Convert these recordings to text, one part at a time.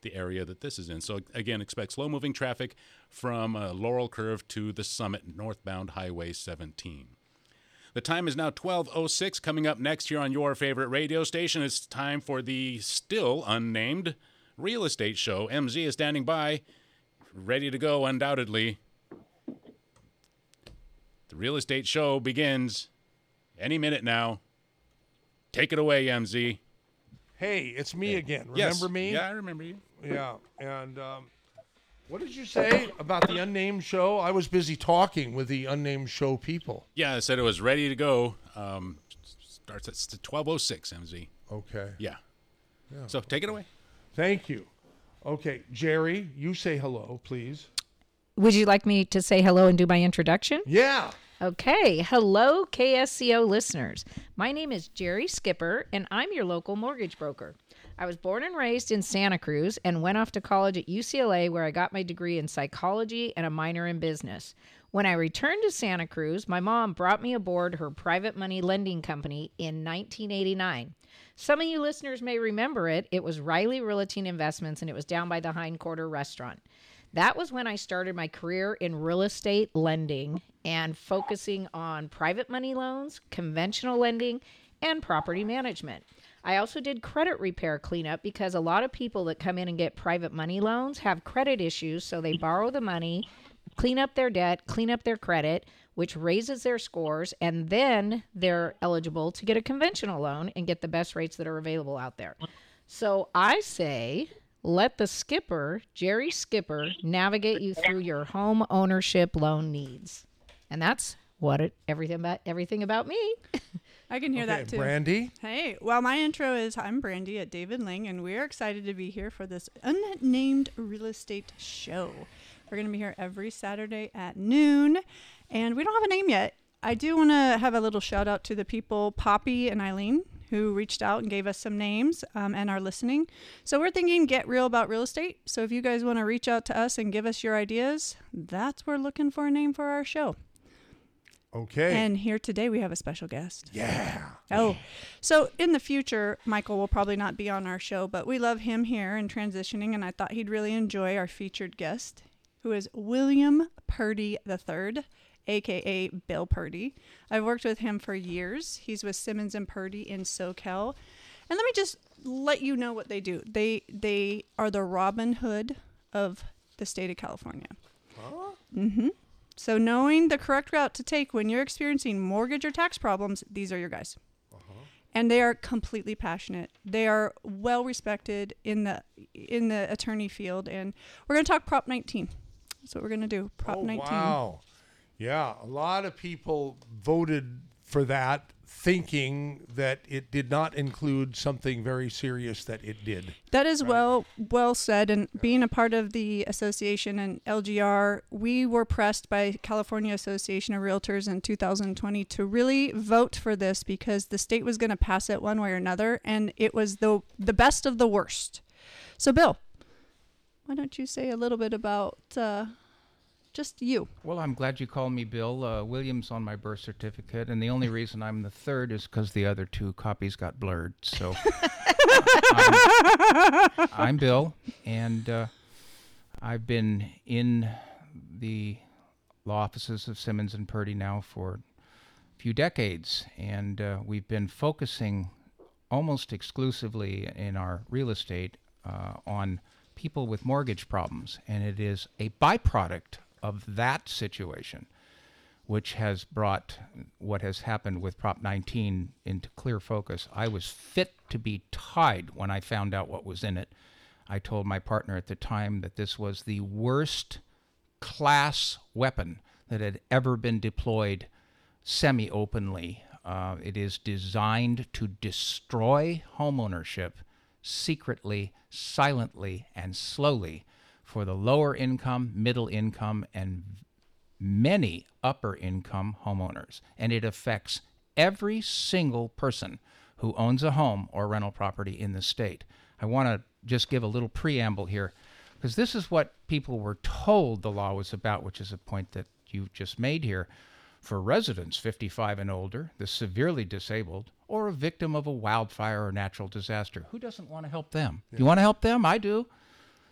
the area that this is in. So again, expect slow-moving traffic from Laurel Curve to the Summit northbound Highway 17. The time is now 12:06. Coming up next here on your favorite radio station, it's time for the still unnamed real estate show. MZ is standing by, ready to go undoubtedly. The real estate show begins any minute now. Take it away, MZ. Hey, it's me again. Remember Yes. me? Yeah, I remember you. Yeah. And what did you say about the unnamed show? I was busy talking with the unnamed show people. Yeah, I said it was ready to go. Starts at 12:06, MZ. Okay. Yeah. So take it away. Thank you. Okay, Jerry, you say hello, please. Would you like me to say hello and do my introduction? Yeah. Okay. Hello, KSCO listeners. My name is Jerry Skipper, and I'm your local mortgage broker. I was born and raised in Santa Cruz and went off to college at UCLA, where I got my degree in psychology and a minor in business. When I returned to Santa Cruz, my mom brought me aboard her private money lending company in 1989. Some of you listeners may remember it. It was Riley Realty Investments, and it was down by the Hindquarter restaurant. That was when I started my career in real estate lending and focusing on private money loans, conventional lending, and property management. I also did credit repair cleanup because a lot of people that come in and get private money loans have credit issues, so they borrow the money, clean up their debt, clean up their credit, which raises their scores, and then they're eligible to get a conventional loan and get the best rates that are available out there. So I say, let the skipper, Jerry Skipper, navigate you through your home ownership loan needs. And that's everything about me. I can hear that too. Brandy. Hey, well, my intro is I'm Brandy at David Ling, and we're excited to be here for this unnamed real estate show. We're going to be here every Saturday at noon, and we don't have a name yet. I do want to have a little shout out to the people, Poppy and Eileen, who reached out and gave us some names and are listening. So we're thinking Get Real About Real Estate. So if you guys want to reach out to us and give us your ideas, we're looking for a name for our show. Okay. And here today we have a special guest. Yeah. Oh, so in the future, Michael will probably not be on our show, but we love him here and transitioning, and I thought he'd really enjoy our featured guest, who is William Purdy III, a.k.a. Bill Purdy. I've worked with him for years. He's with Simmons & Purdy in SoCal. And let me just let you know what they do. They are the Robin Hood of the state of California. Huh? Mm-hmm. So knowing the correct route to take when you're experiencing mortgage or tax problems, these are your guys. And they are completely passionate. They are well respected in the attorney field. And we're going to talk Prop 19. That's what we're going to do. Prop 19. Wow. Yeah, a lot of people voted for that, thinking that it did not include something very serious that it did. That is well said. And being a part of the association and LGR, we were pressed by California Association of Realtors in 2020 to really vote for this because the state was going to pass it one way or another, and it was the best of the worst. So, Bill, why don't you say a little bit about just you? Well, I'm glad you called me Bill. William's on my birth certificate, and the only reason I'm the third is because the other two copies got blurred. So I'm Bill, and I've been in the law offices of Simmons & Purdy now for a few decades, and we've been focusing almost exclusively in our real estate on people with mortgage problems, and it is a byproduct of that situation, which has brought what has happened with Prop 19 into clear focus. I was fit to be tied when I found out what was in it. I told my partner at the time that this was the worst class weapon that had ever been deployed semi-openly. It is designed to destroy homeownership secretly, silently, and slowly for the lower income, middle income, and many upper income homeowners. And it affects every single person who owns a home or rental property in the state. I want to just give a little preamble here, because this is what people were told the law was about, which is a point that you just made here. For residents 55 and older, the severely disabled, or a victim of a wildfire or natural disaster, who doesn't want to help them? Yeah. You want to help them? I do.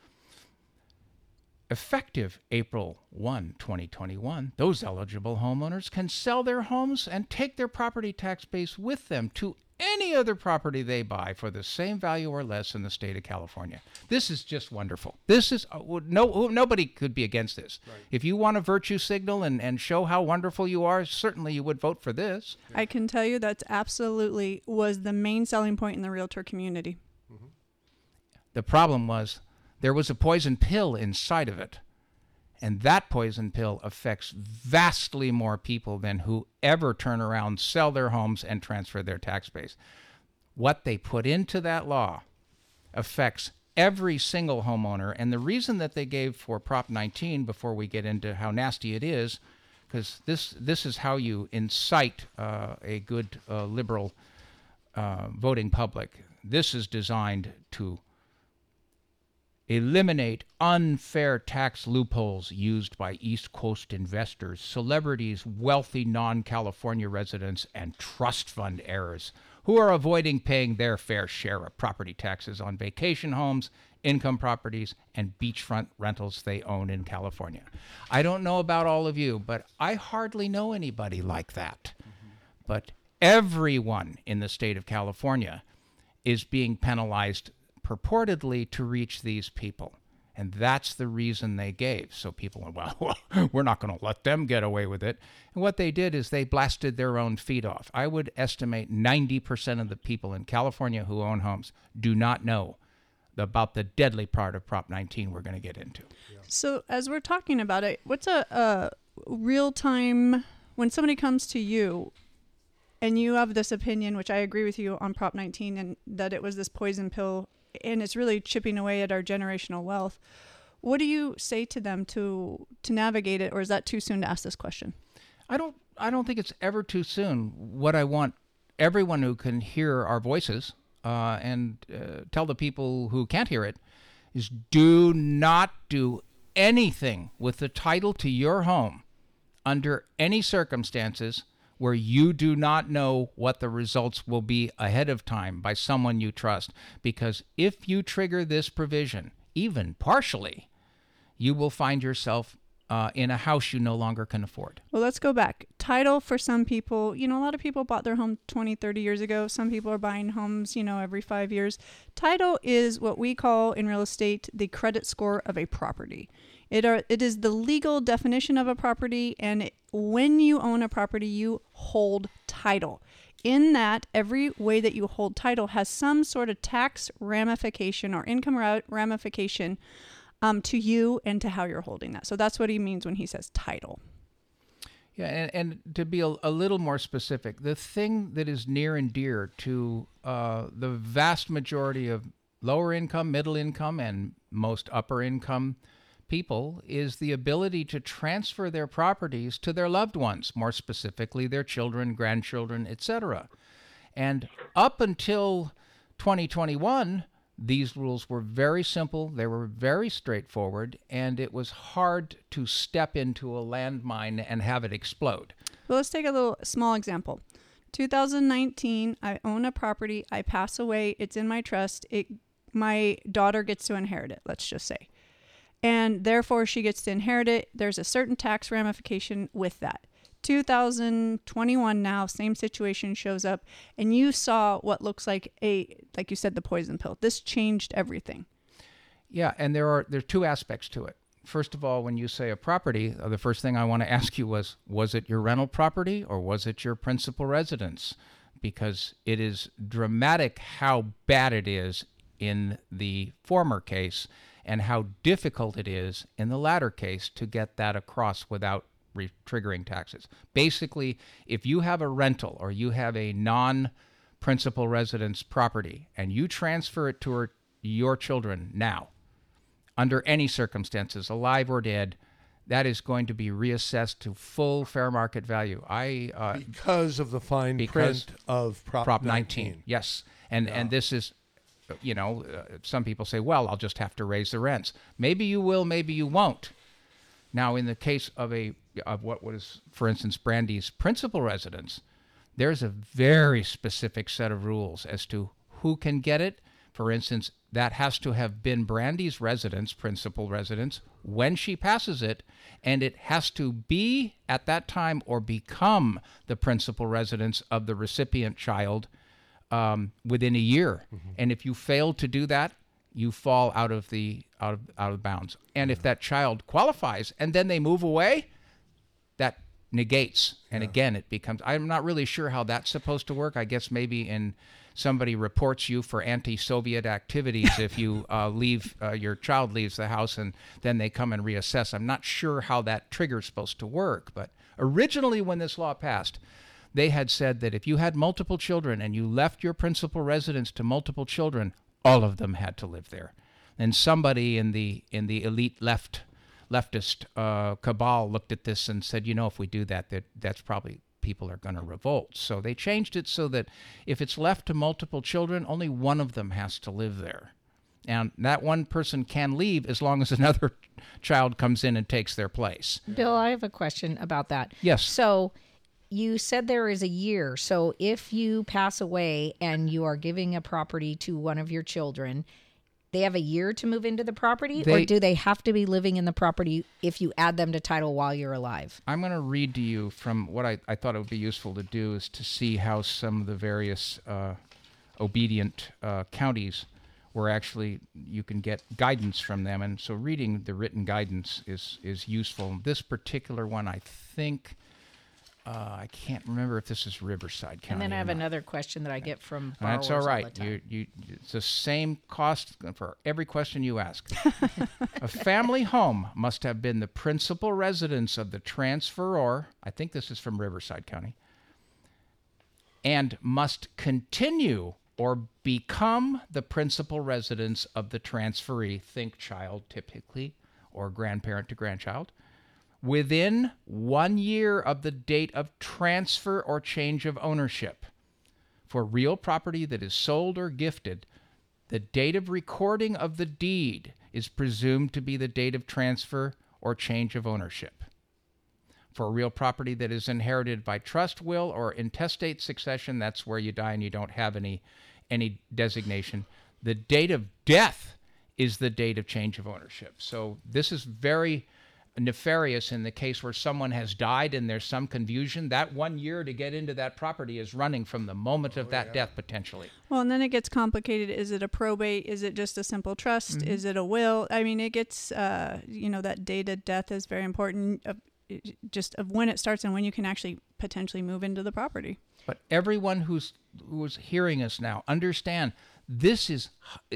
effective April 1, 2021, those eligible homeowners can sell their homes and take their property tax base with them to any other property they buy for the same value or less in the state of California. This is just wonderful. This is nobody could be against this. Right. If you want a virtue signal and show how wonderful you are, certainly you would vote for this. I can tell you that absolutely was the main selling point in the realtor community. Mm-hmm. The problem was there was a poison pill inside of it. And that poison pill affects vastly more people than who ever turn around, sell their homes, and transfer their tax base. What they put into that law affects every single homeowner. And the reason that they gave for Prop 19, before we get into how nasty it is, because this is how you incite a good liberal voting public. This is designed to eliminate unfair tax loopholes used by East Coast investors, celebrities, wealthy non-California residents, and trust fund heirs who are avoiding paying their fair share of property taxes on vacation homes, income properties, and beachfront rentals they own in California. I don't know about all of you, but I hardly know anybody like that. Mm-hmm. But everyone in the state of California is being penalized purportedly to reach these people. And that's the reason they gave. So people went, well, we're not going to let them get away with it. And what they did is they blasted their own feet off. I would estimate 90% of the people in California who own homes do not know about the deadly part of Prop 19 we're going to get into. Yeah. So as we're talking about it, what's a real-time, when somebody comes to you and you have this opinion, which I agree with you on Prop 19, and that it was this poison pill and it's really chipping away at our generational wealth. What do you say to them to navigate it, or is that too soon to ask this question? I don't think it's ever too soon. What I want everyone who can hear our voices and tell the people who can't hear it is do not do anything with the title to your home under any circumstances where you do not know what the results will be ahead of time by someone you trust. Because if you trigger this provision, even partially, you will find yourself in a house you no longer can afford. Well, let's go back. Title for some people, a lot of people bought their home 20, 30 years ago. Some people are buying homes, every 5 years. Title is what we call in real estate the credit score of a property. It is the legal definition of a property, and when you own a property, you hold title. In that, every way that you hold title has some sort of tax ramification or income ramification to you and to how you're holding that. So that's what he means when he says title. Yeah, and to be a little more specific, the thing that is near and dear to the vast majority of lower income, middle income, and most upper income people is the ability to transfer their properties to their loved ones, more specifically their children, grandchildren, etc. And up until 2021, these rules were very simple, they were very straightforward, and it was hard to step into a landmine and have it explode. Well, let's take a little small example. 2019, I own a property, I pass away, it's in my trust, my daughter gets to inherit it, let's just say. And therefore, she gets to inherit it. There's a certain tax ramification with that. 2021 now, same situation shows up, and you saw what looks like like you said, the poison pill. This changed everything. Yeah, and there are two aspects to it. First of all, when you say a property, the first thing I want to ask you was it your rental property or was it your principal residence? Because it is dramatic how bad it is in the former case and how difficult it is in the latter case to get that across without triggering taxes. Basically, if you have a rental or you have a non-principal residence property and you transfer it to your children now, under any circumstances, alive or dead, that is going to be reassessed to full fair market value. Because of the fine print of Prop 19. Yes, and this is... some people say, well, I'll just have to raise the rents. Maybe you will, maybe you won't. Now, in the case of what was, for instance, Brandy's principal residence, there's a very specific set of rules as to who can get it. For instance, that has to have been Brandy's residence, principal residence, when she passes it, and it has to be at that time or become the principal residence of the recipient child within a year. And if you fail to do that, you fall out of bounds. And if that child qualifies and then they move away, that negates. And again, it becomes, I'm not really sure how that's supposed to work. I guess maybe somebody reports you for anti-Soviet activities if you your child leaves the house and then they come and reassess. I'm not sure how that trigger's supposed to work. But originally when this law passed, they had said that if you had multiple children and you left your principal residence to multiple children, all of them had to live there. And somebody in the elite leftist cabal looked at this and said, if we do that, that's probably people are going to revolt. So they changed it so that if it's left to multiple children, only one of them has to live there. And that one person can leave as long as another child comes in and takes their place. Bill, I have a question about that. Yes. So you said there is a year. So if you pass away and you are giving a property to one of your children, they have a year to move into the property, or do they have to be living in the property if you add them to title while you're alive? I'm going to read to you from what I thought it would be useful to do is to see how some of the various obedient counties were actually, you can get guidance from them. And so reading the written guidance is useful. This particular one, I think, I can't remember if this is Riverside County. And then I have or not. another question that I get from borrowers That's all right. all the time. It's the same cost for every question you ask. A family home must have been the principal residence of the transferor. I think this is from Riverside County. And must continue or become the principal residence of the transferee, think child typically, or grandparent to grandchild, within 1 year of the date of transfer or change of ownership. For real property that is sold or gifted, the date of recording of the deed is presumed to be the date of transfer or change of ownership. For real property that is inherited by trust, will, or intestate succession, that's where you die and you don't have any designation, the date of death is the date of change of ownership. So this is very nefarious in the case where someone has died and there's some confusion. That 1 year to get into that property is running from the moment of that death potentially. Well, and then it gets complicated. Is it a probate? Is it just a simple trust? Mm-hmm. Is it a will? I mean, it gets, that date of death is very important, just of when it starts and when you can actually potentially move into the property. But everyone who's hearing us now, understand this is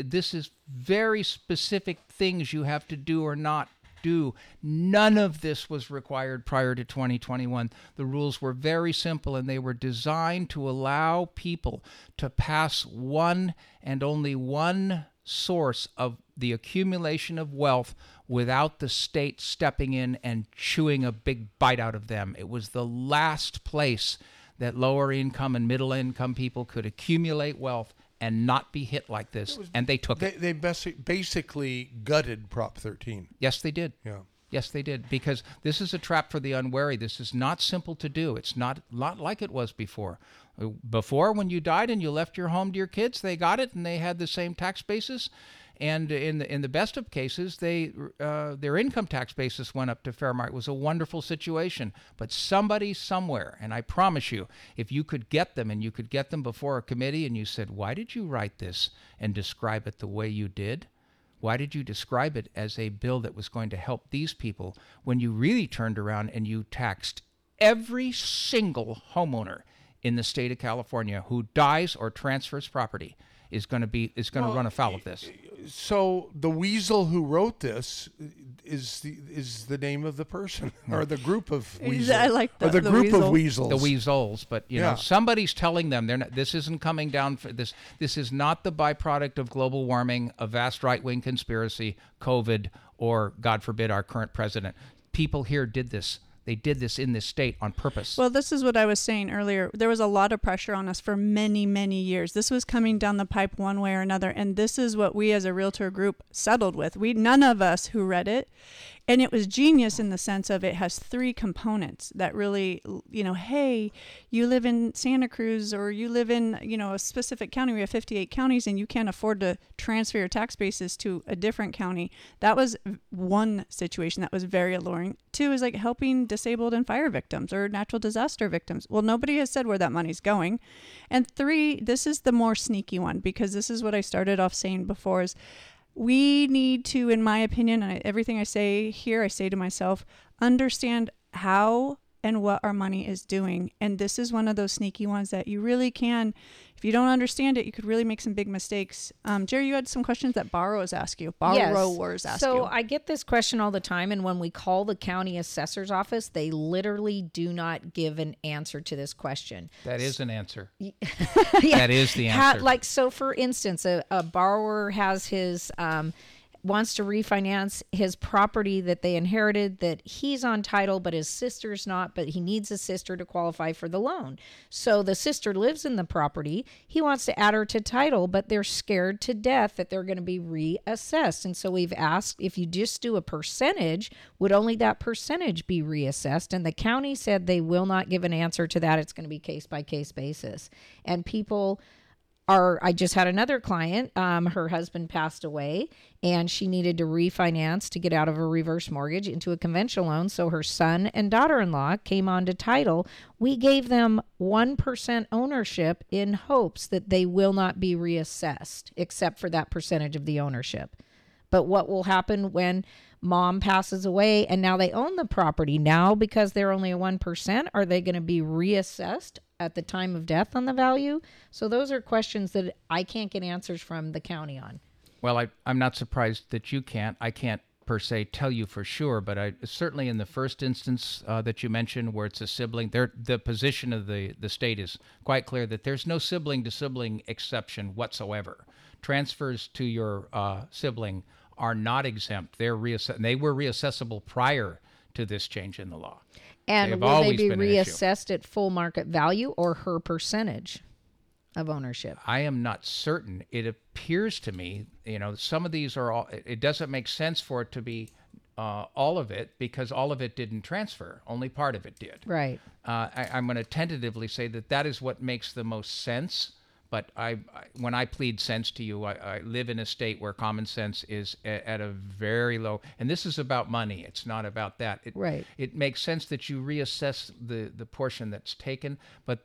very specific things you have to do or not do. None of this was required prior to 2021. The rules were very simple, and they were designed to allow people to pass one and only one source of the accumulation of wealth without the state stepping in and chewing a big bite out of them. It was the last place that lower income and middle income people could accumulate wealth and not be hit like this, and they took it. They basically gutted Prop 13. Yes, they did. Yeah. Yes, they did, because this is a trap for the unwary. This is not simple to do. It's not like it was before. Before, when you died and you left your home to your kids, they got it and they had the same tax basis. And in the best of cases, their income tax basis went up to fair market. It was a wonderful situation. But somebody somewhere, and I promise you, if you could get them and you could get them before a committee and you said, why did you write this and describe it the way you did? Why did you describe it as a bill that was going to help these people when you really turned around and you taxed every single homeowner in the state of California who dies or transfers property is going to run afoul of this? So the weasel who wrote this is the name of the person or the group of weasels. I like that. Or the group weasel. of weasels. The weasels, but somebody's telling them this isn't coming down for this. This is not the byproduct of global warming, a vast right-wing conspiracy, COVID, or God forbid our current president. People here did this. They did this in this state on purpose. Well, this is what I was saying earlier. There was a lot of pressure on us for many, many years. This was coming down the pipe one way or another, and this is what we as a realtor group settled with. None of us who read it And it was genius in the sense of it has 3 components that really, hey, you live in Santa Cruz or you live in, a specific county. We have 58 counties and you can't afford to transfer your tax bases to a different county. That was one situation that was very alluring. 2 is like helping disabled and fire victims or natural disaster victims. Well, nobody has said where that money's going. And 3, this is the more sneaky one, because this is what I started off saying before is, we need to, in my opinion, and everything I say here, I say to myself, understand how and what our money is doing. And this is one of those sneaky ones that you really can, if you don't understand it, you could really make some big mistakes. Jerry, you had some questions that borrowers ask you. Borrowers ask you. So I get this question all the time. And when we call the county assessor's office, they literally do not give an answer to this question. That is an answer. Yeah. That is the answer. So for instance, a borrower has his wants to refinance his property that they inherited, that he's on title, but his sister's not, but he needs a sister to qualify for the loan. So the sister lives in the property. He wants to add her to title, but they're scared to death that they're going to be reassessed. And so we've asked, if you just do a percentage, would only that percentage be reassessed? And the county said they will not give an answer to that. It's going to be case by case basis. And people I just had another client, her husband passed away and she needed to refinance to get out of a reverse mortgage into a conventional loan. So her son and daughter-in-law came onto title. We gave them 1% ownership in hopes that they will not be reassessed except for that percentage of the ownership. But what will happen when mom passes away and now they own the property? Now, because they're only a 1%, are they going to be reassessed at the time of death on the value? So those are questions that I can't get answers from the county on. Well, I'm not surprised that you can't. I can't per se tell you for sure, but I certainly in the first instance that you mentioned where it's a sibling, the position of the state is quite clear that there's no sibling to sibling exception whatsoever. Transfers to your sibling are not exempt. They were reassessable prior to this change in the law. And will they be reassessed at full market value or her percentage of ownership? I am not certain. It appears to me, some of these are all, it doesn't make sense for it to be all of it because all of it didn't transfer. Only part of it did. Right. I'm going to tentatively say that is what makes the most sense. But when I plead sense to you, I live in a state where common sense is at a very low, and this is about money. It's not about that. Right. It makes sense that you reassess the portion that's taken, but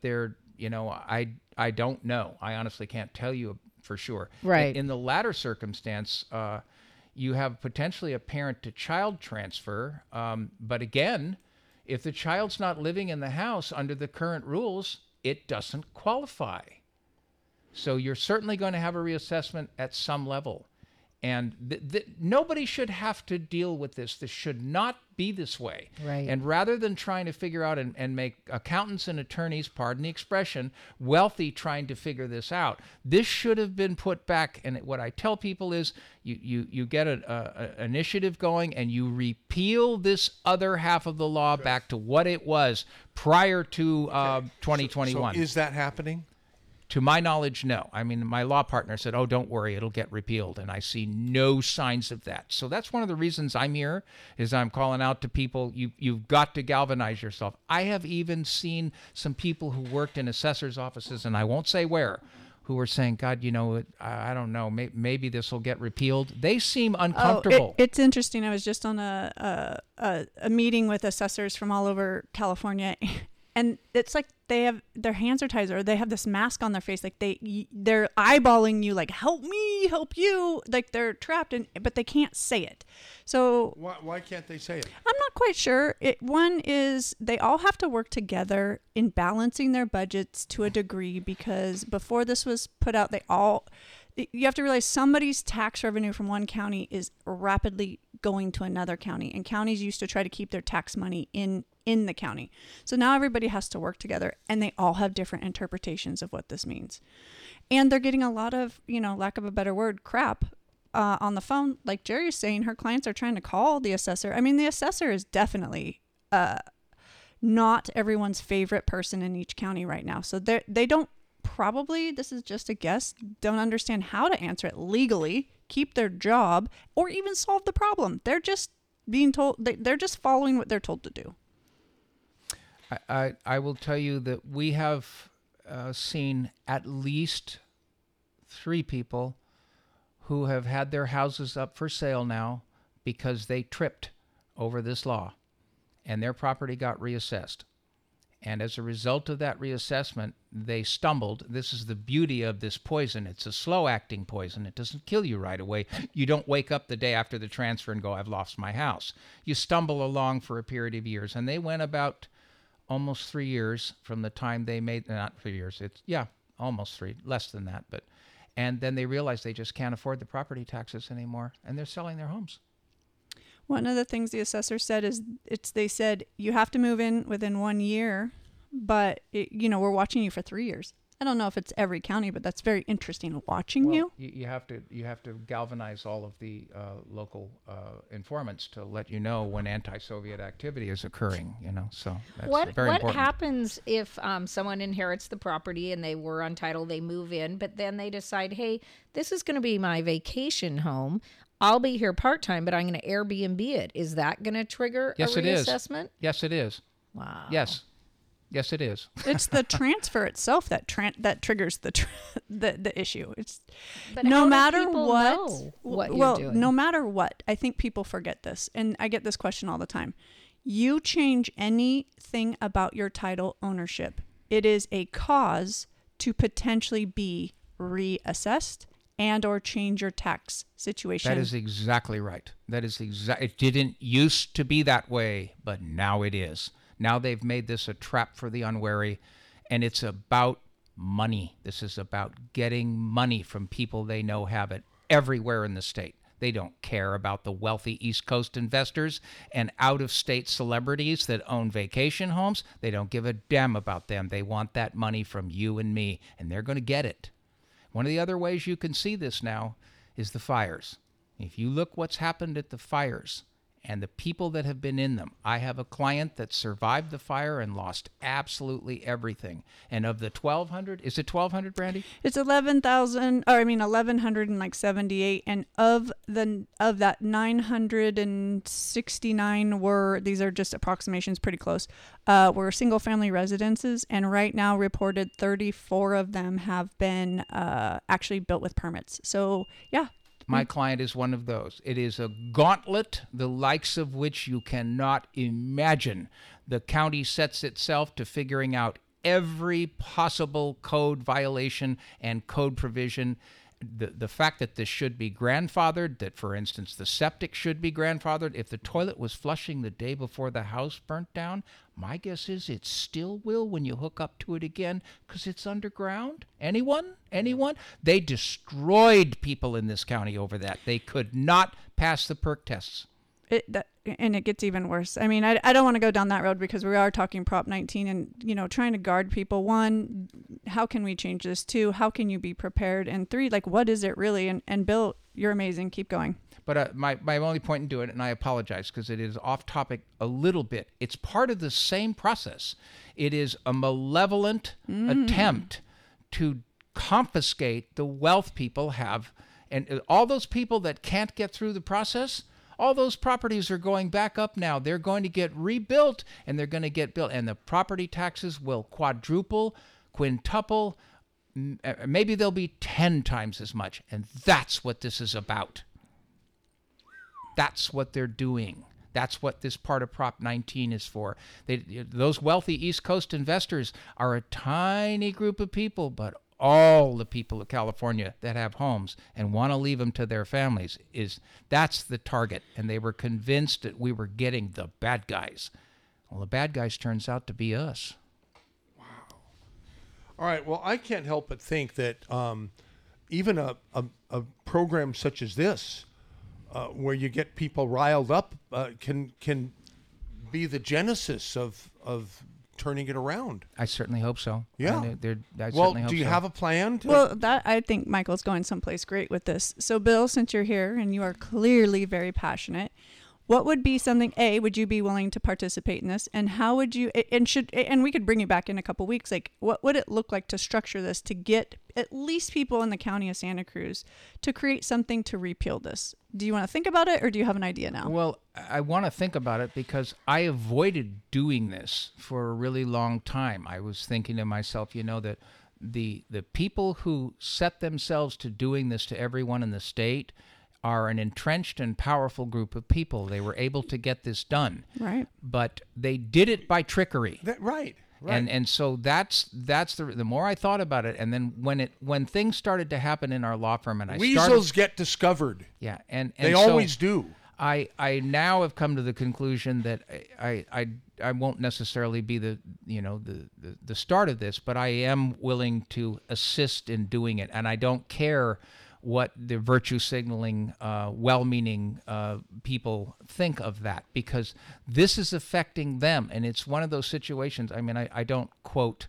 I don't know. I honestly can't tell you for sure. Right. In the latter circumstance, you have potentially a parent-to-child transfer, but again, if the child's not living in the house under the current rules, it doesn't qualify. So you're certainly going to have a reassessment at some level. And nobody should have to deal with this. This should not be this way. Right. And rather than trying to figure out and make accountants and attorneys, pardon the expression, wealthy trying to figure this out, this should have been put back. And what I tell people is you get an initiative going and you repeal this other half of the law back to what it was prior to 2021. So is that happening? To my knowledge, no. I mean, my law partner said, oh, don't worry, it'll get repealed. And I see no signs of that. So that's one of the reasons I'm here, is I'm calling out to people, you've got to galvanize yourself. I have even seen some people who worked in assessors' offices, and I won't say where, who were saying, God, I don't know, maybe this will get repealed. They seem uncomfortable. It's interesting. I was just on a meeting with assessors from all over California, and it's like they have their hands are tied or they have this mask on their face, like they're eyeballing you, like help me, help you, like they're trapped but they can't say it. So why can't they say it? I'm not quite sure. One is they all have to work together in balancing their budgets to a degree, because before this was put out, you have to realize somebody's tax revenue from one county is rapidly going to another county, and counties used to try to keep their tax money in the county. So now everybody has to work together, and they all have different interpretations of what this means. And they're getting a lot of, lack of a better word, crap on the phone. Like Jerry's saying, her clients are trying to call the assessor. I mean, the assessor is definitely not everyone's favorite person in each county right now. So they don't, probably, this is just a guess, don't understand how to answer it legally, keep their job, or even solve the problem. They're just being told, they're just following what they're told to do. I will tell you that we have seen at least 3 people who have had their houses up for sale now because they tripped over this law and their property got reassessed. And as a result of that reassessment, they stumbled. This is the beauty of this poison. It's a slow-acting poison. It doesn't kill you right away. You don't wake up the day after the transfer and go, I've lost my house. You stumble along for a period of years. And they went about almost 3 years from the time they made, not 3 years, almost 3, less than that. And then they realized they just can't afford the property taxes anymore, and they're selling their homes. One of the things the assessor said is they said you have to move in within 1 year, but we're watching you for 3 years. I don't know if it's every county, but that's very interesting watching you. You have to galvanize all of the local informants to let you know when anti-Soviet activity is occurring. So that's very important. What happens if someone inherits the property and they were on title, they move in, but then they decide, hey, this is going to be my vacation home. I'll be here part-time, but I'm going to Airbnb it. Is that going to trigger a reassessment? Yes, it is. Wow. Yes, it is. It's the transfer itself that triggers the issue. But no how do matter people what. know what you're doing? No matter what, I think people forget this, and I get this question all the time. You change anything about your title ownership, it is a cause to potentially be reassessed and or change your tax situation. That is exactly right. It didn't used to be that way, but now it is. Now they've made this a trap for the unwary, and it's about money. This is about getting money from people they know have it everywhere in the state. They don't care about the wealthy East Coast investors and out-of-state celebrities that own vacation homes. They don't give a damn about them. They want that money from you and me, and they're going to get it. One of the other ways you can see this now is the fires. If you look what's happened at the fires and the people that have been in them. I have a client that survived the fire and lost absolutely everything. And of the 1,200, is it 1,200, Brandy? It's 1,178, and of that 969 were, these are just approximations, pretty close, were single family residences, and right now reported 34 of them have been actually built with permits. So yeah. My client is one of those. It is a gauntlet, the likes of which you cannot imagine. The county sets itself to figuring out every possible code violation and code provision. The fact that this should be grandfathered, that, for instance, the septic should be grandfathered. If the toilet was flushing the day before the house burnt down, my guess is it still will when you hook up to it again because it's underground. Anyone? They destroyed people in this county over that. They could not pass the perk tests. And it gets even worse. I mean, I don't want to go down that road because we are talking Prop 19 and, trying to guard people. 1, how can we change this? 2, how can you be prepared? And 3, what is it really? And Bill, you're amazing. Keep going. But my only point in doing it, and I apologize because it is off topic a little bit, it's part of the same process. It is a malevolent attempt to confiscate the wealth people have. And all those people that can't get through the process, all those properties are going back up now. They're going to get rebuilt, and they're going to get built. And the property taxes will quadruple, quintuple, maybe they'll be 10 times as much. And that's what this is about. That's what they're doing. That's what this part of Prop 19 is for. Those wealthy East Coast investors are a tiny group of people, but all the people of California that have homes and want to leave them to their families, that's the target. And they were convinced that we were getting the bad guys. Well, the bad guys turns out to be us. Wow. All right. Well, I can't help but think that even a program such as this, where you get people riled up, can be the genesis of turning it around. I certainly hope so. Yeah. Well, do you have a plan? Well, I think Michael's going someplace great with this. So, Bill, since you're here and you are clearly very passionate, what would be something, would you be willing to participate in this? And how would you, and we could bring you back in a couple weeks, like what would it look like to structure this to get at least people in the county of Santa Cruz to create something to repeal this? Do you want to think about it, or do you have an idea now? Well, I want to think about it because I avoided doing this for a really long time. I was thinking to myself, that the people who set themselves to doing this to everyone in the state are an entrenched and powerful group of people. They were able to get this done. Right. But they did it by trickery. Right. And so that's the more I thought about it, and then when things started to happen in our law firm, and weasels get discovered. Yeah, and they so always do. I now have come to the conclusion that I won't necessarily be the start of this, but I am willing to assist in doing it, and I don't care what the virtue signaling, well-meaning people think of that, because this is affecting them. And it's one of those situations. I mean, I don't quote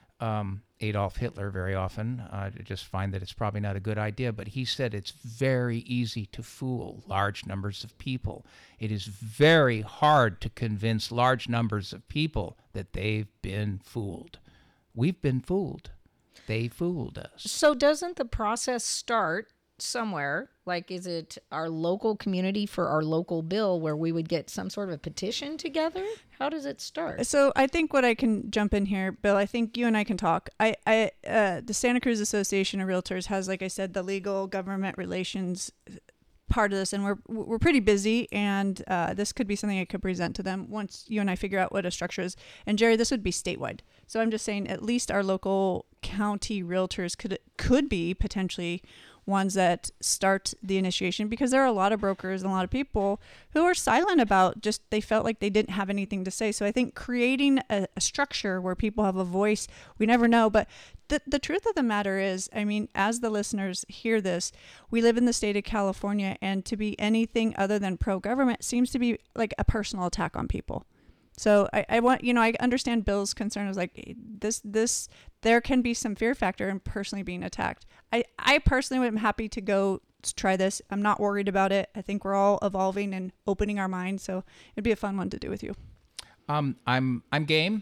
Adolf Hitler very often. I just find that it's probably not a good idea. But he said it's very easy to fool large numbers of people. It is very hard to convince large numbers of people that they've been fooled. We've been fooled. They fooled us. So doesn't the process start somewhere? Like, is it our local community for our local bill where we would get some sort of a petition together? How does it start? So I think what I can jump in here, Bill, I think you and I can talk. The Santa Cruz Association of Realtors has, like I said, the legal government relations part of this, and we're pretty busy, and this could be something I could present to them once you and I figure out what a structure is. And Jerry, this would be statewide. So I'm just saying at least our local county realtors could be potentially ones that start the initiation, because there are a lot of brokers and a lot of people who are silent about they felt like they didn't have anything to say. So I think creating a structure where people have a voice, we never know. But the truth of the matter is, I mean, as the listeners hear this, we live in the state of California, and to be anything other than pro-government seems to be like a personal attack on people. So I want, I understand Bill's concern is like this, there can be some fear factor in personally being attacked. I personally am happy to go try this. I'm not worried about it. I think we're all evolving and opening our minds. So it'd be a fun one to do with you. I'm game.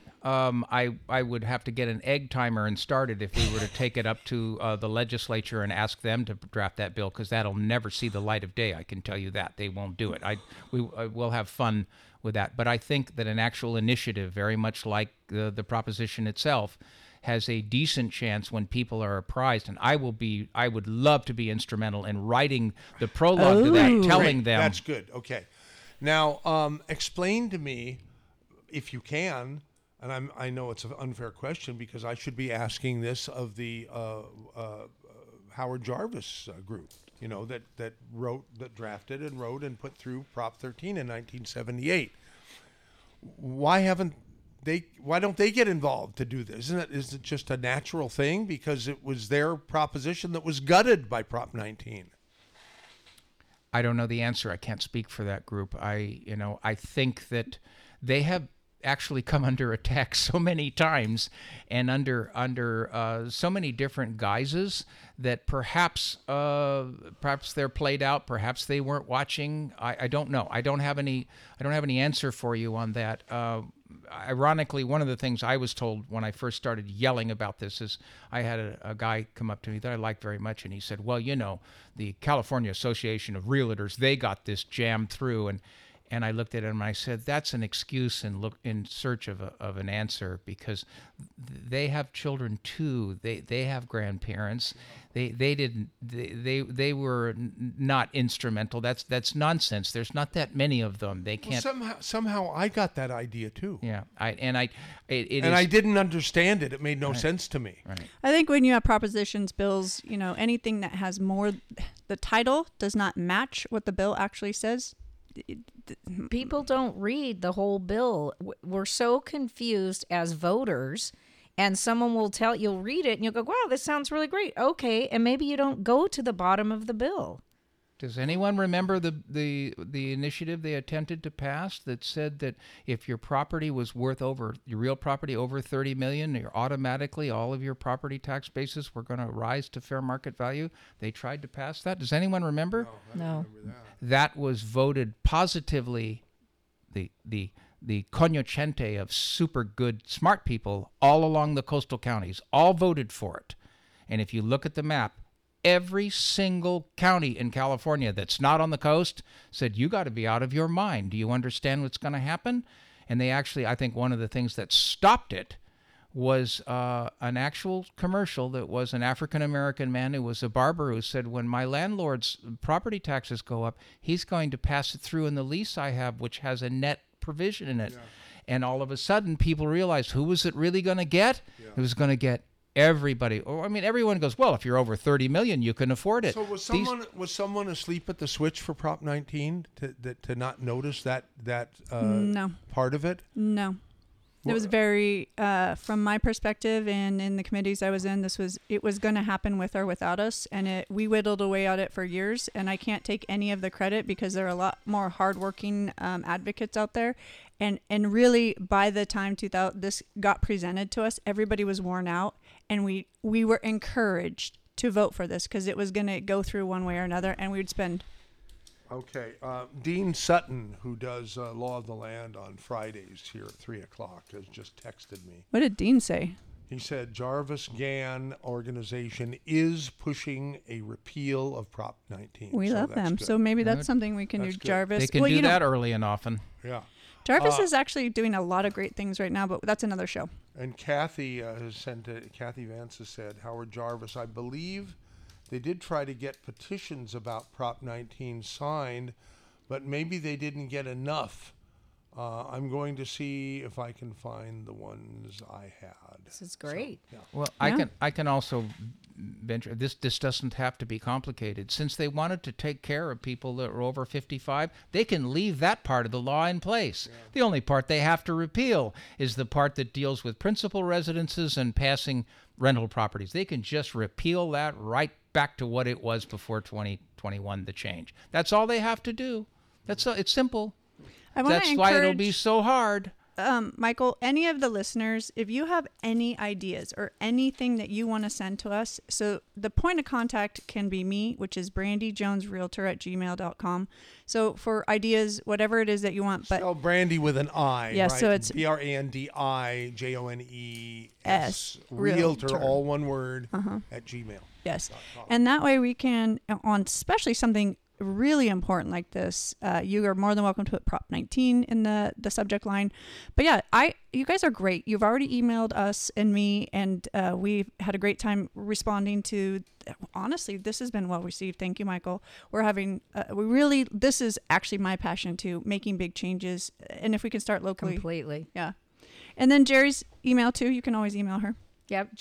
I would have to get an egg timer and start it if we were to take it up to the legislature and ask them to draft that bill, because that'll never see the light of day. I can tell you that they won't do it. We'll have fun with that, but I think that an actual initiative, very much like the proposition itself, has a decent chance when people are apprised. And I would love to be instrumental in writing the prologue to that, telling them. That's good. Okay, now explain to me, if you can, and I know it's an unfair question because I should be asking this of the Howard Jarvis group, that drafted and wrote and put through Prop 13 in 1978. Why don't they get involved to do this? Is it just a natural thing because it was their proposition that was gutted by Prop 19? I don't know the answer. I can't speak for that group. I think that they have actually come under attack so many times and under so many different guises that perhaps they're played out, perhaps they weren't watching. I don't know. I don't have any answer for you on that. Ironically, one of the things I was told when I first started yelling about this is I had a guy come up to me that I liked very much, and he said, well, the California Association of Realtors, they got this jammed through, and I looked at him and I said, that's an excuse and look in search of an answer, because they have children too. They have grandparents. They were not instrumental. That's nonsense. There's not that many of them. They can't. Well, somehow I got that idea too. Yeah. I didn't understand it. It made no sense to me. Right. I think when you have propositions, bills, anything that has more, the title does not match what the bill actually says. People don't read the whole bill. We're so confused as voters, and someone will you'll read it and you'll go, wow, this sounds really great. Okay. And maybe you don't go to the bottom of the bill. Does anyone remember the initiative they attempted to pass that said that if your property was worth your real property over $30 million, you're automatically all of your property tax bases were going to rise to fair market value? They tried to pass that. Does anyone remember? No. That was voted positively. The cognoscente of super good, smart people all along the coastal counties all voted for it. And if you look at the map, every single county in California that's not on the coast said, you got to be out of your mind. Do you understand what's going to happen? And they actually, I think one of the things that stopped it was an actual commercial that was an African-American man who was a barber who said, when my landlord's property taxes go up, he's going to pass it through in the lease I have, which has a net provision in it. Yeah. And all of a sudden, people realized, who was it really going to get? Yeah. It was going to get everybody. Or I mean, everyone goes, well, if you're over 30 million, you can afford it. So was someone asleep at the switch for Prop 19 to not notice that no part of it? No. It was very, from my perspective and in the committees I was in, it was going to happen with or without us, and we whittled away at it for years, and I can't take any of the credit because there are a lot more hardworking advocates out there, and really by the time this got presented to us, everybody was worn out, and we were encouraged to vote for this because it was going to go through one way or another, and we would spend. Okay. Dean Sutton, who does Law of the Land on Fridays here at 3 o'clock, has just texted me. What did Dean say? He said Jarvis Gann organization is pushing a repeal of Prop 19. We love them. Good. So maybe that's something we can do, Jarvis. They can do that early and often. Yeah. Jarvis is actually doing a lot of great things right now, but that's another show. And Kathy Kathy Vance has said, Howard Jarvis, I believe they did try to get petitions about Prop 19 signed, but maybe they didn't get enough. I'm going to see if I can find the ones I had. This is great. So, yeah. Well, I can also venture, this doesn't have to be complicated. Since they wanted to take care of people that are over 55, they can leave that part of the law in place. Yeah. The only part they have to repeal is the part that deals with principal residences and passing rental properties. They can just repeal that right back to what it was before 2021, the change. That's all they have to do. It's simple. That's why it'll be so hard. Michael, any of the listeners, if you have any ideas or anything that you want to send to us, so the point of contact can be me, which is brandyjonesrealtor@gmail.com. So for ideas, whatever it is that you want. But spell Brandy with an I, yeah, right? So it's BRANDIJONES, Realtor, all one word, at Gmail. Yes. And that way we can, on especially something really important like this, you are more than welcome to put Prop 19 in the subject line. But yeah, you guys are great. You've already emailed us and me, and we've had a great time responding to. Honestly, this has been well received. Thank you, Michael. We're having this is actually my passion too, making big changes. And if we can start locally, completely, yeah. And then Jerry's email too. You can always email her. Yep,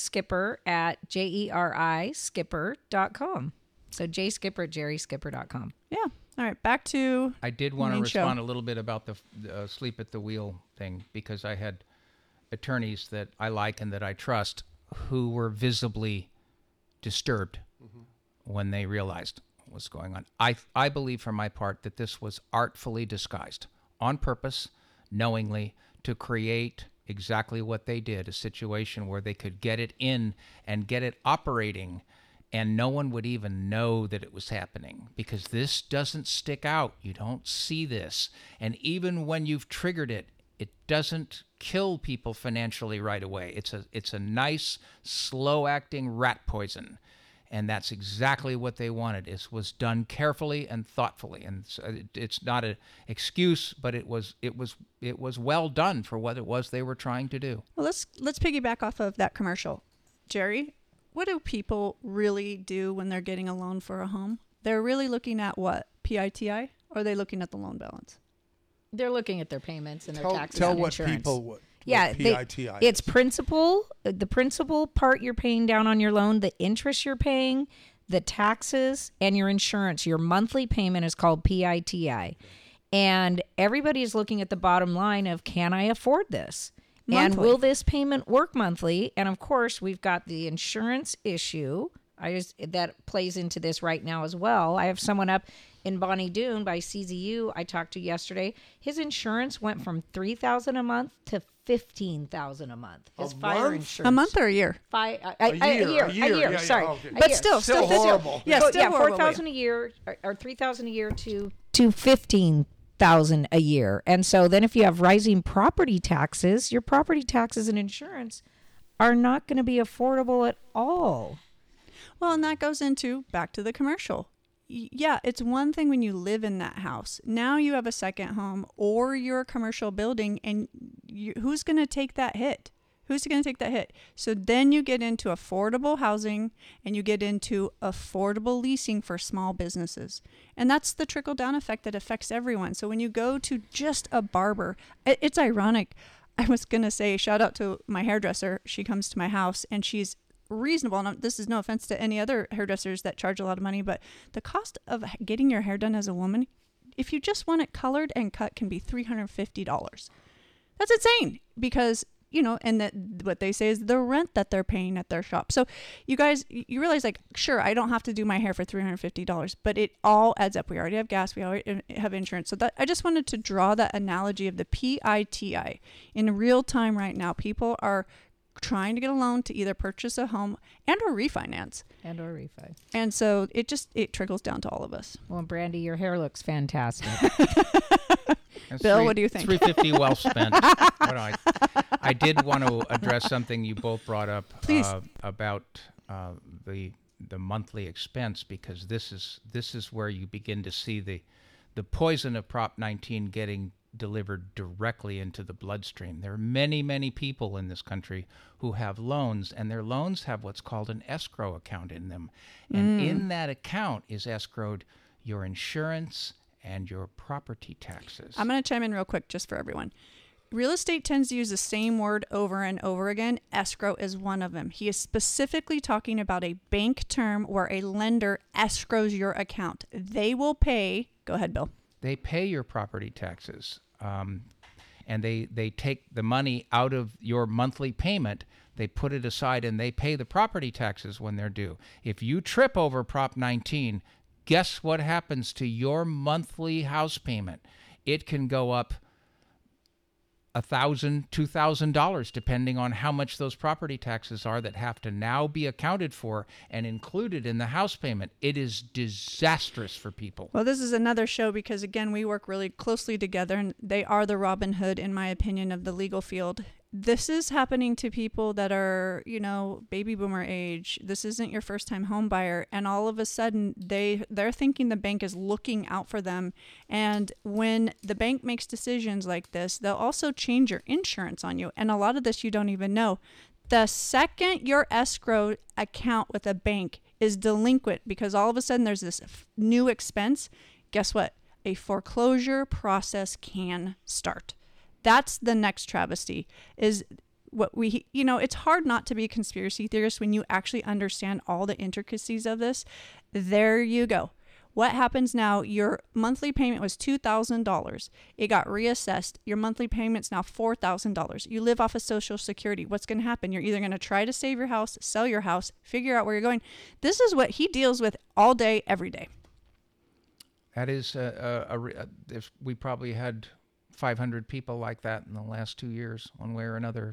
jskipper@JERIskipper.com. So jskipper@jerryskipper.com. Yeah. All right. Back to. I did want to respond a little bit about the sleep at the wheel thing, because I had attorneys that I like and that I trust who were visibly disturbed when they realized what was going on. I believe for my part that this was artfully disguised on purpose, knowingly, to create exactly what they did, a situation where they could get it in and get it operating, and no one would even know that it was happening, because this doesn't stick out. You don't see this. And even when you've triggered it, it doesn't kill people financially right away. It's a nice, slow-acting rat poison. And that's exactly what they wanted. It was done carefully and thoughtfully. And it's not an excuse, but it was well done for what it was they were trying to do. Well, let's piggyback off of that commercial. Jerry, what do people really do when they're getting a loan for a home? They're really looking at what? PITI? Or are they looking at the loan balance? They're looking at their payments and their taxes and insurance. Tell what PITI is. It's principal, the principal part you're paying down on your loan, the interest you're paying, the taxes, and your insurance. Your monthly payment is called PITI. And everybody is looking at the bottom line of, can I afford this? Monthly. And will this payment work monthly? And of course, we've got the insurance issue that plays into this right now as well. I have someone up in Bonnie Doon by CZU I talked to yesterday. His insurance went from $3,000 a month to $15,000 a month. His fire month? insurance. A month or a year? A year. Yeah, Sorry, okay. a But year. still horrible. Yeah, So, still yeah, horrible. $4,000 a year or $3,000 a year to $15,000 a year. And so then if you have rising property taxes, your property taxes and insurance are not going to be affordable at all. Well, and that goes into back to the commercial. Yeah, it's one thing when you live in that house. Now you have a second home or you're a commercial building, and who's going to take that hit? Who's going to take that hit? So then you get into affordable housing and you get into affordable leasing for small businesses. And that's the trickle down effect that affects everyone. So when you go to just a barber, it's ironic. I was going to say, shout out to my hairdresser. She comes to my house and she's reasonable. And this is no offense to any other hairdressers that charge a lot of money, but the cost of getting your hair done as a woman, if you just want it colored and cut, can be $350. That's insane because, you know, and that what they say is the rent that they're paying at their shop. So you guys, you realize, like, sure, I don't have to do my hair for $350, but it all adds up. We already have gas. We already have insurance. So that I just wanted to draw that analogy of the PITI. In real time right now, people are trying to get a loan to either purchase a home and or refinance. And or refi. And so it trickles down to all of us. Well, Brandy, your hair looks fantastic. That's Bill, what do you think? $350 well spent. I did want to address something you both brought up about the monthly expense, because this is where you begin to see the poison of Prop 19 getting delivered directly into the bloodstream. There are many, many people in this country who have loans, and their loans have what's called an escrow account in them. And in that account is escrowed your insurance and your property taxes. I'm going to chime in real quick just for everyone. Real estate tends to use the same word over and over again. Escrow is one of them. He is specifically talking about a bank term where a lender escrows your account. They will pay. Go ahead, Bill. They pay your property taxes, and they take the money out of your monthly payment. They put it aside, and they pay the property taxes when they're due. If you trip over Prop 19, guess what happens to your monthly house payment? It can go up $1,000, $2,000, depending on how much those property taxes are that have to now be accounted for and included in the house payment. It is disastrous for people. Well, this is another show because, again, we work really closely together, and they are the Robin Hood, in my opinion, of the legal field. This is happening to people that are, you know, baby boomer age. This isn't your first time home buyer. And all of a sudden they're thinking the bank is looking out for them. And when the bank makes decisions like this, they'll also change your insurance on you. And a lot of this you don't even know. The second your escrow account with a bank is delinquent because all of a sudden there's this new expense, guess what? A foreclosure process can start. That's the next travesty, is what we, you know, it's hard not to be a conspiracy theorist when you actually understand all the intricacies of this. There you go. What happens now? Your monthly payment was $2,000. It got reassessed. Your monthly payment's now $4,000. You live off of Social Security. What's going to happen? You're either going to try to save your house, sell your house, figure out where you're going. This is what he deals with all day, every day. That is, if we probably had 500 people like that in the last 2 years, one way or another.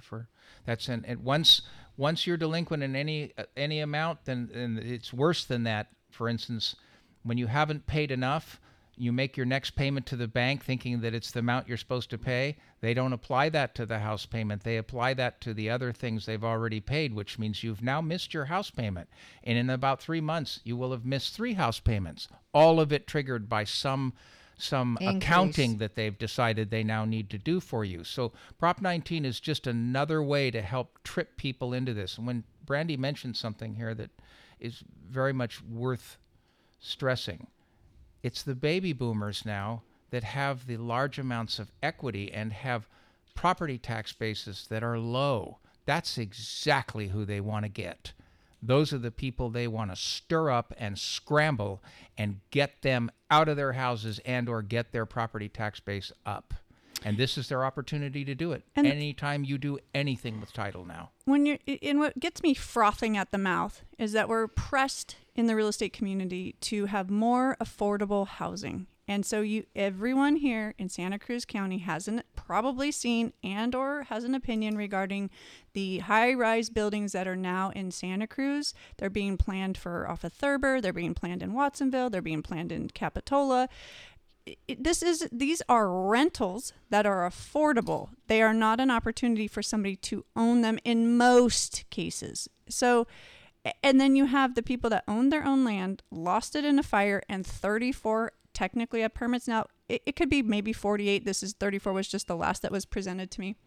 And once you're delinquent in any amount, then it's worse than that. For instance, when you haven't paid enough, you make your next payment to the bank thinking that it's the amount you're supposed to pay. They don't apply that to the house payment. They apply that to the other things they've already paid, which means you've now missed your house payment. And in about 3 months, you will have missed 3 house payments, all of it triggered by some accounting that they've decided they now need to do for you. So Prop 19 is just another way to help trip people into this. And when Brandy mentioned something here that is very much worth stressing, it's the baby boomers now that have the large amounts of equity and have property tax bases that are low. That's exactly who they want to get. Those are the people they want to stir up and scramble and get them out of their houses and or get their property tax base up. And this is their opportunity to do it. And- Anytime you do anything with title now. When you're, and what gets me frothing at the mouth is that we're pressed in the real estate community to have more affordable housing. And so everyone here in Santa Cruz County probably seen and or has an opinion regarding the high-rise buildings that are now in Santa Cruz. They're being planned off of Thurber. They're being planned in Watsonville. They're being planned in Capitola. These are rentals that are affordable. They are not an opportunity for somebody to own them in most cases. So, and then you have the people that own their own land, lost it in a fire, and 34 technically have permits. Now, it could be maybe 48. 34 was just the last that was presented to me.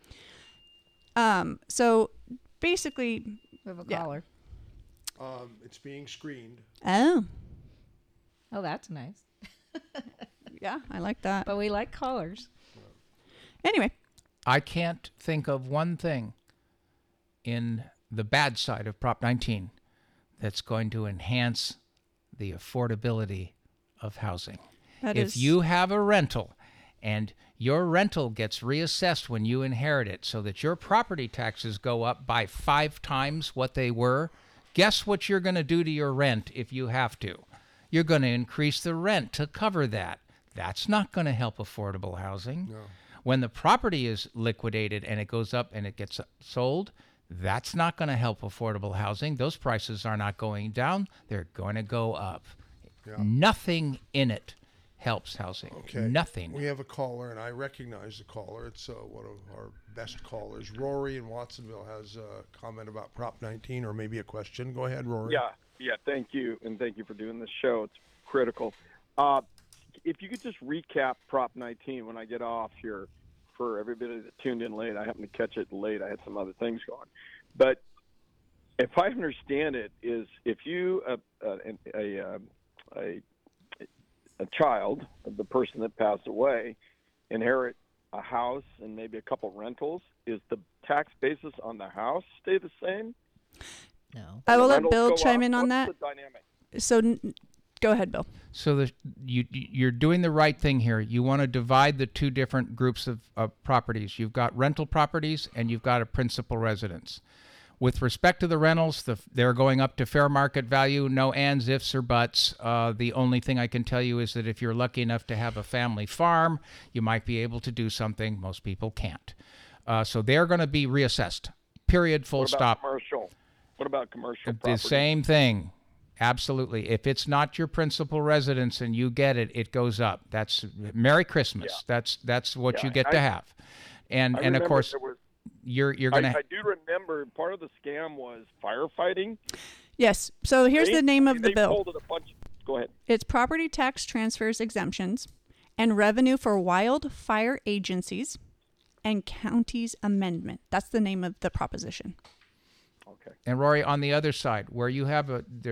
So basically, We have a Yeah. caller. It's being screened. oh, That's nice. yeah, I like that. But we like callers. Anyway, I can't think of one thing in the bad side of Prop 19 that's going to enhance the affordability of housing. If you have a rental and your rental gets reassessed when you inherit it so that your property taxes go up by 5 times what they were, guess what you're going to do to your rent if you have to? You're going to increase the rent to cover that. That's not going to help affordable housing. No. When the property is liquidated and it goes up and it gets sold, that's not going to help affordable housing. Those prices are not going down. They're going to go up. Yeah. Nothing in it helps housing. Okay. Nothing. We have a caller, and I recognize the caller. It's one of our best callers. Rory in Watsonville has a comment about Prop 19 or maybe a question. Go ahead, Rory. Yeah, thank you, and thank you for doing this show. It's critical. If you could just recap Prop 19 when I get off here for everybody that tuned in late. I happened to catch it late. I had some other things going. But if I understand it, is if you, a child of the person that passed away, inherit a house and maybe a couple rentals, is the tax basis on the house stay the same? No. I will let Rentals Bill go chime up? in on that. What's the dynamic? So go ahead, Bill. So you're doing the right thing here. You want to divide the two different groups of properties. You've got rental properties and you've got a principal residence. With respect to the rentals, they're going up to fair market value, no ands, ifs, or buts. The only thing I can tell you is that if you're lucky enough to have a family farm, you might be able to do something. Most people can't. So they're going to be reassessed. Period, full What about stop. commercial? What about commercial The property? same thing. Absolutely. If it's not your principal residence and you get it, it goes up. That's Merry Christmas. Yeah. That's what Yeah, you get to have. And I of remember course there was, you're going to I do remember part of the scam was firefighting. Yes. So here's the name of the They bill. pulled it a bunch. Go ahead. It's property tax transfers exemptions and revenue for wildfire agencies and counties amendment. That's the name of the proposition. Okay. And Rory, on the other side, where you have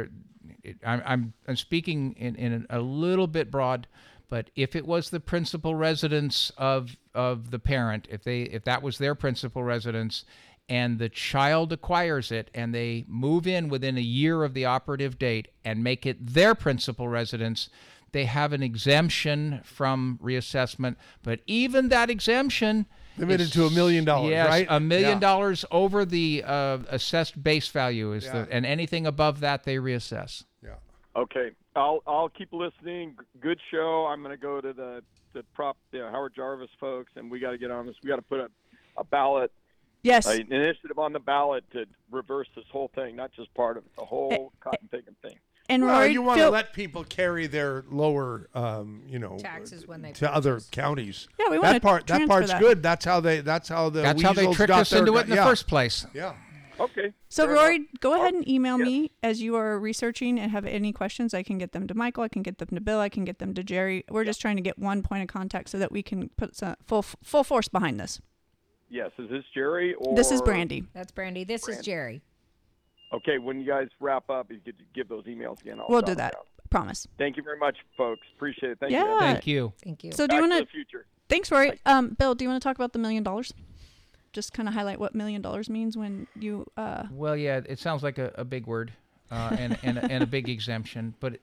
I'm speaking in a little bit broad, but if it was the principal residence of the parent, if that was their principal residence, and the child acquires it and they move in within a year of the operative date and make it their principal residence, they have an exemption from reassessment. But even that exemption Limited is- to $1 million, yes, right? $1 million Yeah. over the assessed base value is Yeah. and anything above that they reassess. Yeah. Okay. I'll keep listening. Good show. I'm going to go to the Howard Jarvis folks, and we got to get on this. We got to put a ballot, Yes. an initiative on the ballot to reverse this whole thing, not just part of it, the whole cotton picking thing. And Well, Rory, you want to feel- let people carry their lower, Taxes when they to other purchase. counties. Yeah, we wanna that part. That transfer part's that. good. That's how the That's how they weasels tricked got us their- into it in the yeah. first place. Yeah. Okay. So fair Rory, enough. go ahead and email yeah. me as you are researching and have any questions. I can get them to Michael. I can get them to Bill. I can get them to Jerry. We're just trying to get one point of contact so that we can put some full force behind this. Yes. Is this Jerry or This is Brandy. That's Brandy. This is Jerry. Okay. When you guys wrap up, you could give those emails again. I'll We'll jot do them that. down. Promise. Thank you very much, folks. Appreciate it. Thank Yeah. you. Thank you. Thank you. So do you Back want to to? the future. Thanks, Rory. Bill, do you want to talk about the $1 million? Just kind of highlight what $1 million means when you. Well, yeah, it sounds like a big word. And a big exemption, but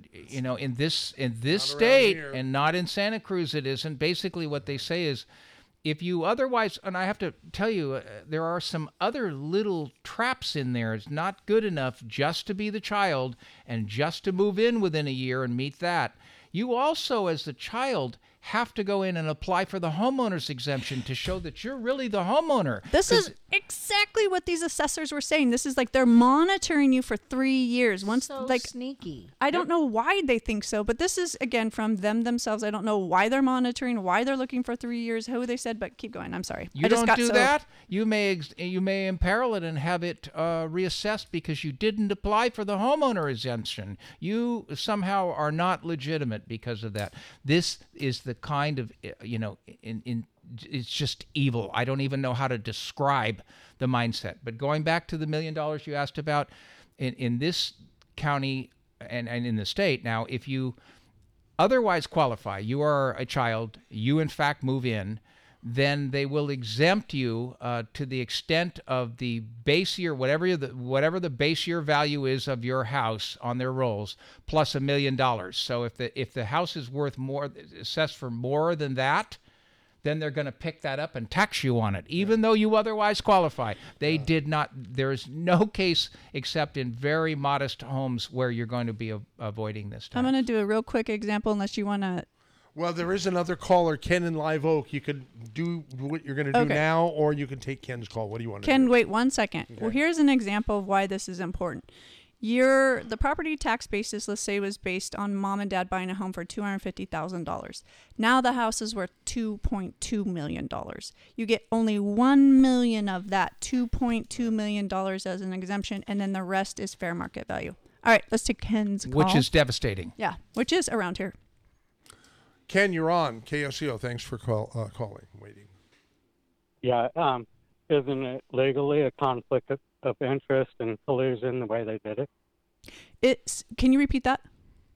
in this state here. and not in Santa Cruz, it isn't. Basically, what they say is, if you otherwise, and I have to tell you, there are some other little traps in there. It's not good enough just to be the child and just to move in within a year and meet that. You also, as the child, have to go in and apply for the homeowner's exemption to show that you're really the homeowner. This is exactly what these assessors were saying. This is like they're monitoring you for 3 years. Once, So like, sneaky. I don't know why they think so, but this is again from them themselves. I don't know why they're monitoring, why they're looking for 3 years, who they said, but keep going. I'm sorry. You I just don't got do so- that, you may imperil it and have it reassessed because you didn't apply for the homeowner exemption. You somehow are not legitimate because of that. This is the kind of, it's just evil. I don't even know how to describe the mindset. But going back to the $1 million you asked about, in this county and in the state now, if you otherwise qualify, you are a child, you in fact move in, then they will exempt you to the extent of the base year, whatever the base year value is of your house on their rolls, plus $1 million. So if the house is worth more, assessed for more than that, then they're going to pick that up and tax you on it, even though you otherwise qualify. They did not. There is no case except in very modest homes where you're going to be avoiding this tax. I'm going to do a real quick example unless you want to. Well, there is another caller, Ken in Live Oak. You could do what you're going to do Okay. now, or you can take Ken's call. What do you want to Ken, do? wait 1 second. Well, here's an example of why this is important. The property tax basis, let's say, was based on mom and dad buying a home for $250,000. Now the house is worth $2.2 million. You get only $1 million of that $2.2 million as an exemption, and then the rest is fair market value. All right, let's take Ken's call. Which is devastating. Yeah, which is around here. Ken, you're on KSCO. Thanks for calling. Waiting. Yeah, isn't it legally a conflict of interest and collusion the way they did it? Can you repeat that?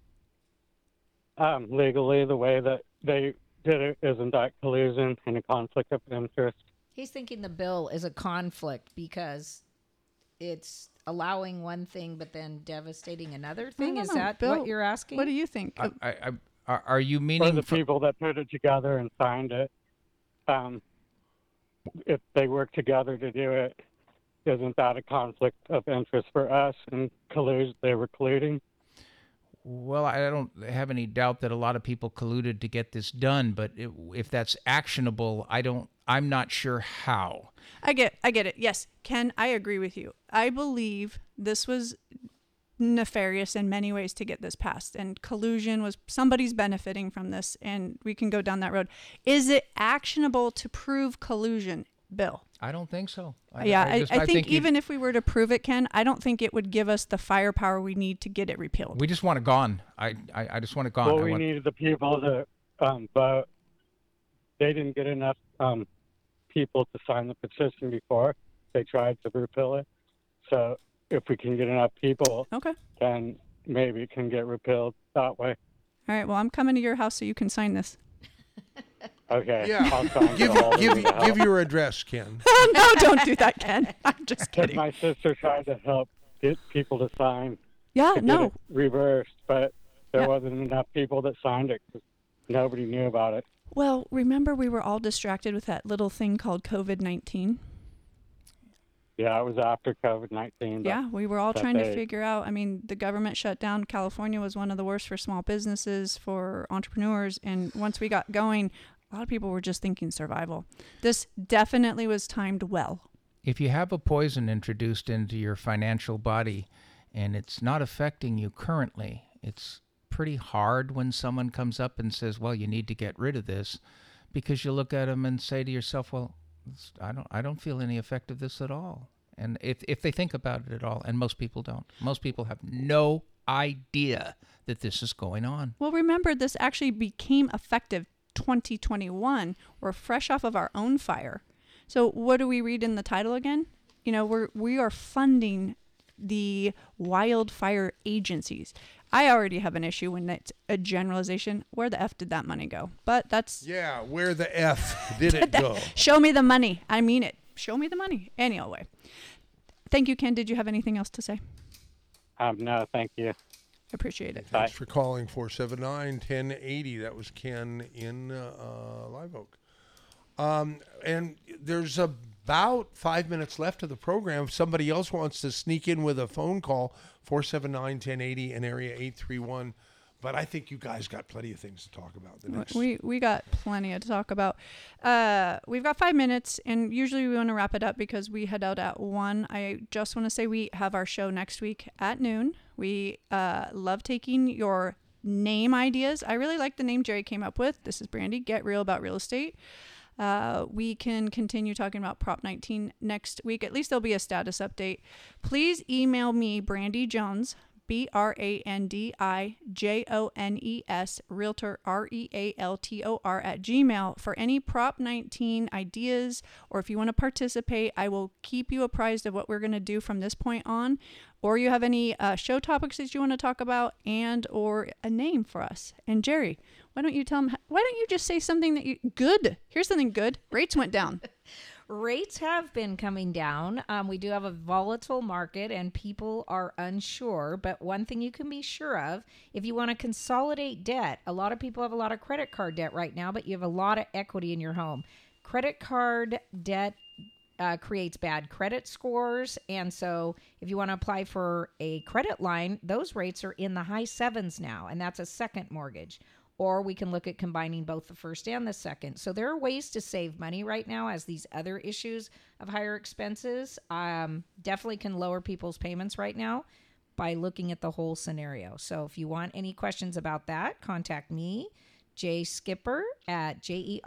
Legally, the way that they did it, isn't that collusion and a conflict of interest? He's thinking the bill is a conflict because it's allowing one thing but then devastating another thing. don't Is know. that Bill, what you're asking? What do you think? Are you Or meaning the people that put it together and signed it, if they work together to do it, isn't that a conflict of interest for us and they were colluding? Well, I don't have any doubt that a lot of people colluded to get this done, but if that's actionable, I'm not sure how. I get it. Yes, Ken, I agree with you. I believe this was nefarious in many ways to get this passed, and collusion was somebody's benefiting from this, and we can go down that road. Is it actionable to prove collusion, Bill? I don't think so. I think even if we were to prove it, Ken, I don't think it would give us the firepower we need to get it repealed. We just want it gone. I just want it gone. Well, we needed the people to vote. They didn't get enough people to sign the petition before they tried to repeal it. So if we can get enough people, Okay. then maybe it can get repealed that way. All right. Well, I'm coming to your house so you can sign this. Okay. Yeah. I'll try and Give get all of you to give help. your address, Ken. No, don't do that, Ken. I'm just kidding. My sister tried to help get people to sign Yeah, to get no. it reversed, but there Yeah. wasn't enough people that signed it 'cause nobody knew about it. Well, remember we were all distracted with that little thing called COVID-19? Yeah, it was after COVID-19. but Yeah, we were all that trying to they- figure out. I mean, the government shut down. California was one of the worst for small businesses, for entrepreneurs. And once we got going, a lot of people were just thinking survival. This definitely was timed well. If you have a poison introduced into your financial body and it's not affecting you currently, it's pretty hard when someone comes up and says, well, you need to get rid of this, because you look at them and say to yourself, well, I don't feel any effect of this at all. And if they think about it at all, and most people don't. Most people have no idea that this is going on. Well, remember, this actually became effective 2021. We're fresh off of our own fire. So what do we read in the title again? You know, we are funding the wildfire agencies. I already have an issue when it's a generalization. Where the F did that money go? But that's... Yeah, where the F did it go? Show me the money. I mean it. Show me the money. Anyway. Thank you, Ken. Did you have anything else to say? No, thank you. Appreciate it. Thanks for calling 479-1080. That was Ken in Live Oak. And there's about 5 minutes left of the program. If somebody else wants to sneak in with a phone call, 479-1080 and area 831. But I think you guys got plenty of things to talk about. We got plenty to talk about. We've got 5 minutes, and usually we want to wrap it up because we head out at 1. I just want to say we have our show next week at noon. We love taking your name ideas. I really like the name Jerry came up with. This is Brandy. Get real about real estate. We can continue talking about Prop 19 next week. At least there'll be a status update. Please email me, Brandy Jones, BrandiJones, Realtor, REALTOR @gmail for any Prop 19 ideas, or if you want to participate, I will keep you apprised of what we're going to do from this point on. Or you have any show topics that you want to talk about, and or a name for us. And Jerry, why don't you tell them? Why don't you just say something that you good? Here's something good. Rates went down. Rates have been coming down. We do have a volatile market and people are unsure. But one thing you can be sure of, if you want to consolidate debt, a lot of people have a lot of credit card debt right now, but you have a lot of equity in your home. Credit card debt creates bad credit scores. And so if you want to apply for a credit line, those rates are in the high 7s now. And that's a second mortgage. Or we can look at combining both the first and the second. So there are ways to save money right now as these other issues of higher expenses definitely can lower people's payments right now by looking at the whole scenario. So if you want any questions about that, contact me, Jay Skipper at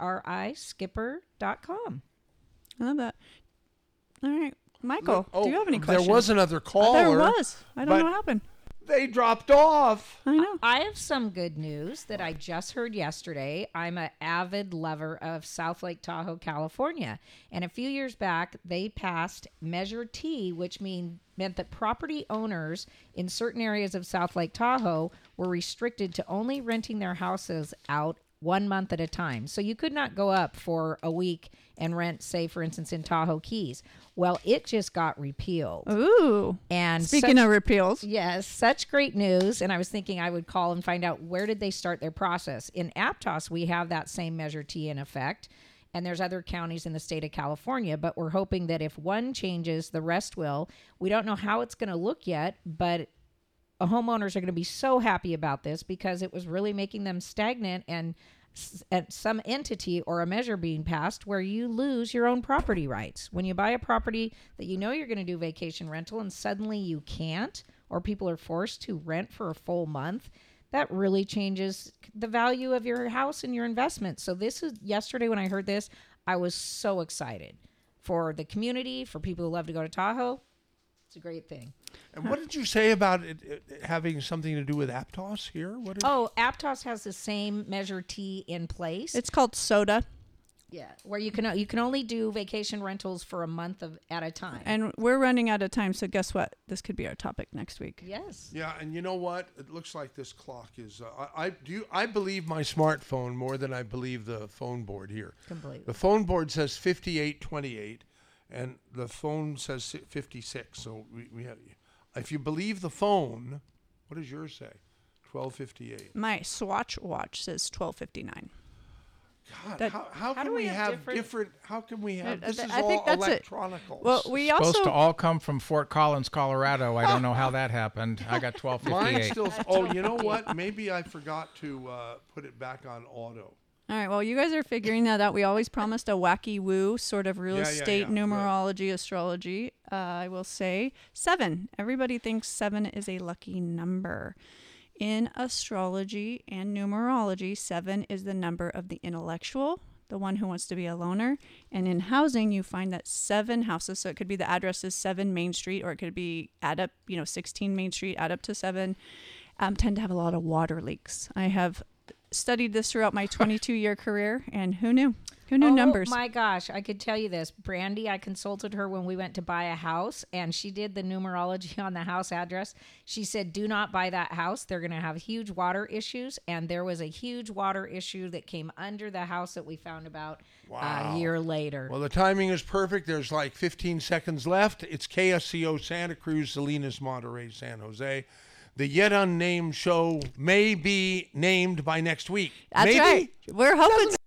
JERIskipper.com. I love that. All right. Michael, do you have any questions? There was another caller. There was. I don't know what happened. They dropped off. I know. I have some good news that I just heard yesterday. I'm an avid lover of South Lake Tahoe, California. And a few years back, they passed Measure T, which meant that property owners in certain areas of South Lake Tahoe were restricted to only renting their houses out 1 month at a time. So you could not go up for a week and rent, say, for instance, in Tahoe Keys. Well, it just got repealed. Ooh. And speaking of repeals. Yes, such great news. And I was thinking I would call and find out where did they start their process. In Aptos, we have that same Measure T in effect. And there's other counties in the state of California. But we're hoping that if one changes, the rest will. We don't know how it's going to look yet, but homeowners are going to be so happy about this because it was really making them stagnant and at some entity or a measure being passed where you lose your own property rights. When you buy a property that you know you're going to do vacation rental and suddenly you can't, or people are forced to rent for a full month, that really changes the value of your house and your investment. So this is yesterday when I heard this, I was so excited for the community, for people who love to go to Tahoe. It's a great thing. And what did you say about it having something to do with Aptos here? Aptos has the same Measure T in place. It's called SODA. Yeah, where you can only do vacation rentals for a month at a time. And we're running out of time, so guess what? This could be our topic next week. Yes. Yeah, and you know what? It looks like this clock is. I believe my smartphone more than I believe the phone board here. Completely. The phone board says 58:28, and the phone says 56. So we have. If you believe the phone, what does yours say? 12:58. My Swatch watch says 12:59. God, how can we have different? How can we have? This is all electronical. Well, we also supposed to all come from Fort Collins, Colorado. I don't know how that happened. I got 12:58. Mine still. Oh, you know what? Maybe I forgot to put it back on auto. All right. Well, you guys are figuring that out. We always promised a wacky woo sort of real estate numerology, astrology. I will say 7. Everybody thinks 7 is a lucky number. In astrology and numerology, 7 is the number of the intellectual, the one who wants to be a loner. And in housing, you find that 7 houses, so it could be the address is 7 Main Street, or it could be add up, 16 Main Street, add up to 7, tend to have a lot of water leaks. I have studied this throughout my 22-year career, and who knew? Who knew numbers? Oh my gosh, I could tell you this. Brandy, I consulted her when we went to buy a house, and she did the numerology on the house address. She said, do not buy that house. They're going to have huge water issues, and there was a huge water issue that came under the house that we found about a year later. Well, the timing is perfect. There's like 15 seconds left. It's KSCO Santa Cruz, Salinas, Monterey, San Jose. The yet unnamed show may be named by next week. That's Maybe? right. We're hoping.